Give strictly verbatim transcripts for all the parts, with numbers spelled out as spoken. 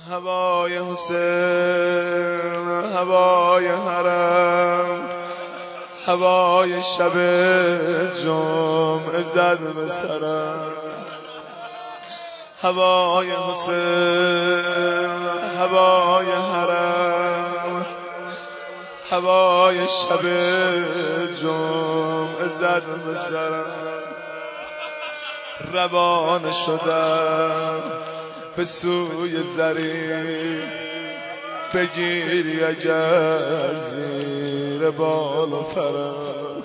هوای حسین، هوای حرم، هوای شب جمعه زد به سرم. هوای حسین، هوای حرم، هوای شب جمعه زد به سرم. روانه شدم به سوی زری، بگیری اگر زیر بال و فرم،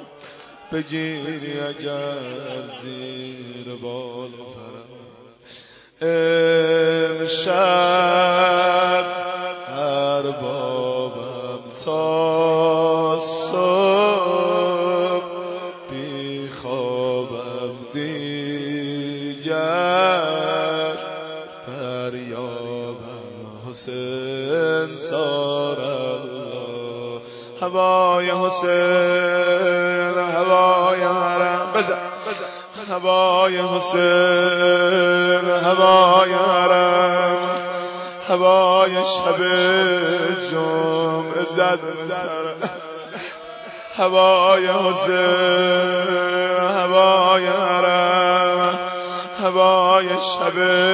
بگیری اگر زیر بال و فرم. امشب اربابم تا صبح بی خوابم دیگر فریابم حسین سار الله. هوای حسین، هوای حرم، بزن هوای حسین، هوای حرم، هوای شب جمعه زد به سرم. هوای حسین، هوای حرم، هوای شب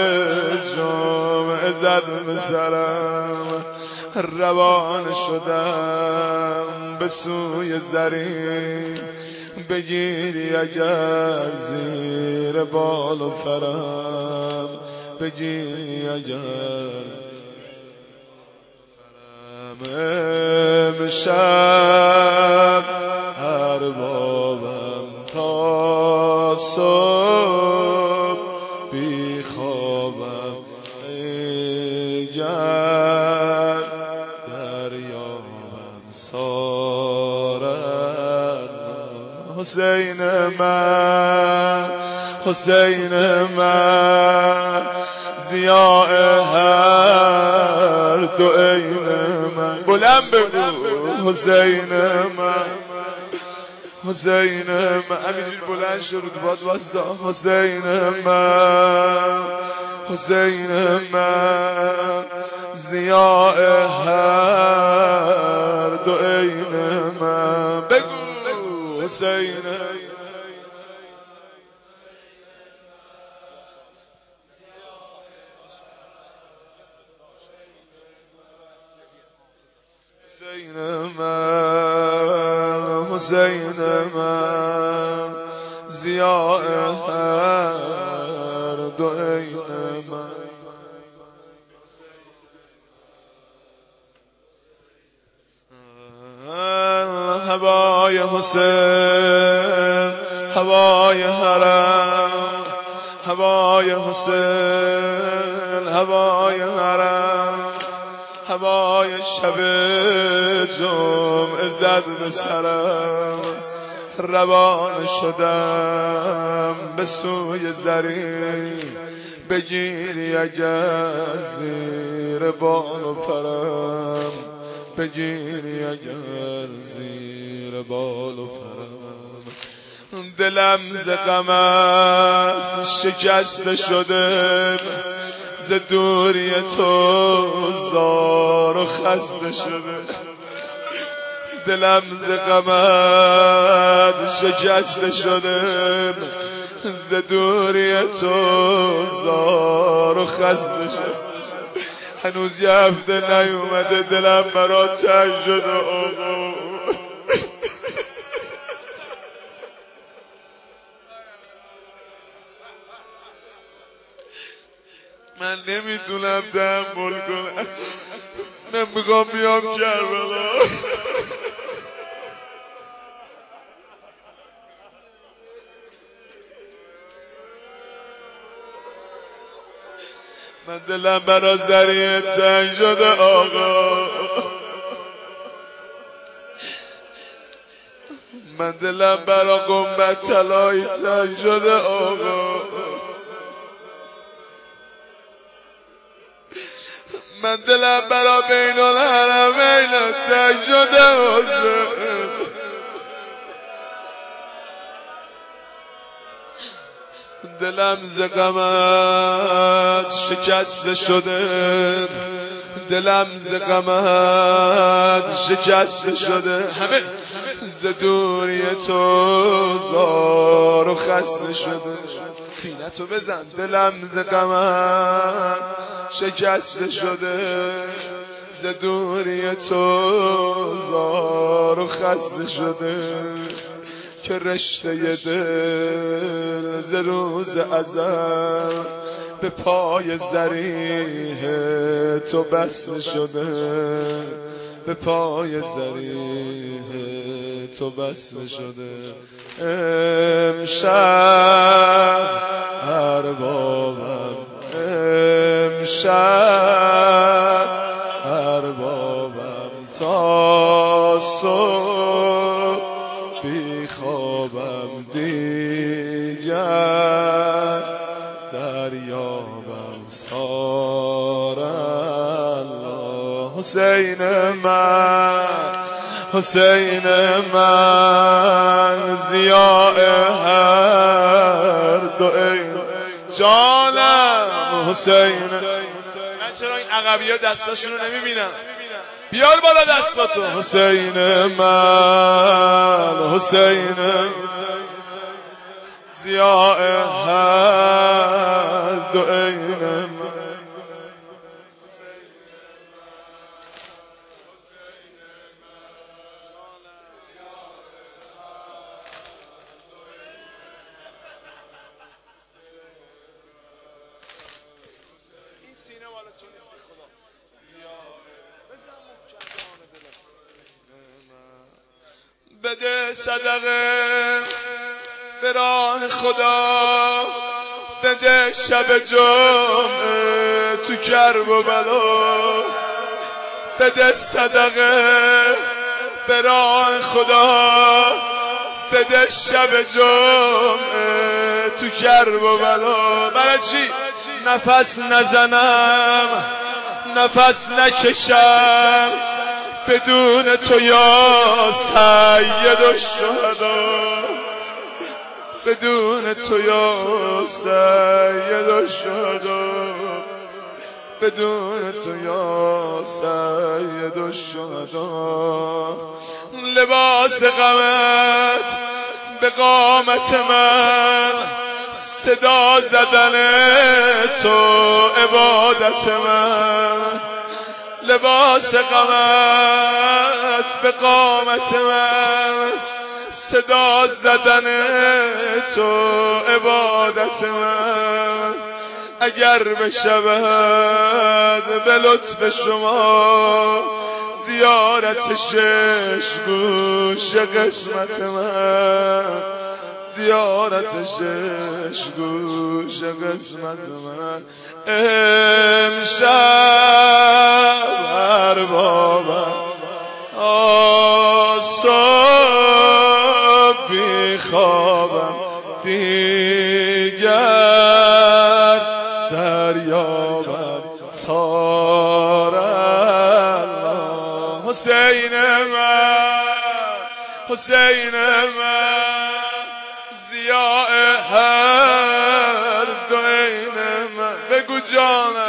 جمعه زد به سرم. روان شدم به سوی زری، بگیری اگر زیر بال و فرم، بگیری اگر فرم. امشب اربابم تا صبح بی خوابم ایگر دریابم سارم. حسین من، حسین من، ضیاء هر دو عین من. بلند بگو حسین من، حسین من. همینجور بلند شد باد واستا. حسین من، حسین من، ضیاء هر دو عین من. بگو حسین، حسین من، حسین من، ضیاء هر دو عین من. هوای حسین، هوای حرم، هوای حسین، هوای حرم، هوای شب جمعه زد به سرم. روان شدم به سوی زری، بگیری اگر زیر بال و فرم، بگیری اگر زیر بال و فرم. دلم ز غمت شکسته شده، ز دوری تو زار و خسته شده. دلم ز غمت شکسته شده، ز دوری تو زار و خسته شده. هنوز یه هفته نیومده دلم برات تنگ شده آقا. من نمیتونم تحمل کنم، من میخوام بیام کربلا. من دلم برا زریه تنگ شده آقا. من دلم برا گنبد طلایی تنگ شده آقا. من دلم برا بین الحرمین تنگ شده حسین. دلم ز غمت شکسته شده، دلم ز غمت شکسته شده، همه ز دوری تو زار و خسته شده. تینتو بزن. دلم ز غمت شکسته شده، ز دوری تو زار و خسته شده، که رشته دل ز روز ازل به پای ضریح تو بسته شده، به پای ضریح تو بسته شده. امشب اربابم، امشب اربابم، تا صبح بی خوابم، دیگر دریابم. سار الله حسین من، حسین من، ضیاء هر دو عین جانم حسین. من چرا این عقبی ها دستاشون رو نمیبینم؟ بیار بالا دستاتو. حسین من، حسین ضیاء هر دو عین من. بده صدقه به راه خدا، بده شب جمعه تو کرب و بلا، بده صدقه به راه خدا، بده شب جمعه تو کرب و بلا. برای چی؟ نفس نزنم، نفس نکشم بدون تو یا سید الشهدا، بدون تو یا سید الشهدا، بدون تو یا سید الشهدا. لباس غمت به قامت من، صدا زدن تو عبادت من. لباس غمت به قامت من، صدا زدن تو عبادت من. اگر بشود به لطف شما زیارت شش گوش قسمت من، زیارت شش گوش قسمت من. امشب اربابم، صبح بی خوابم، دیگر دریابم. سار الله حسین من، حسین من، ضیاء هر دو عین من. بگو جانم